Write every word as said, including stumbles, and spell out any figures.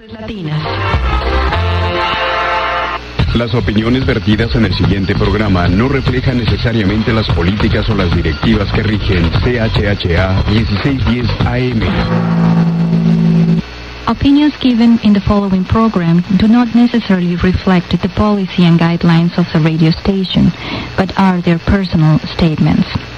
Latinas. Las opiniones vertidas en el siguiente programa no reflejan necesariamente las políticas o las directivas que rigen C H H A dieciséis diez A M. Opinions given in the following program do not necessarily reflect the policy and guidelines of the radio station, but are their personal statements.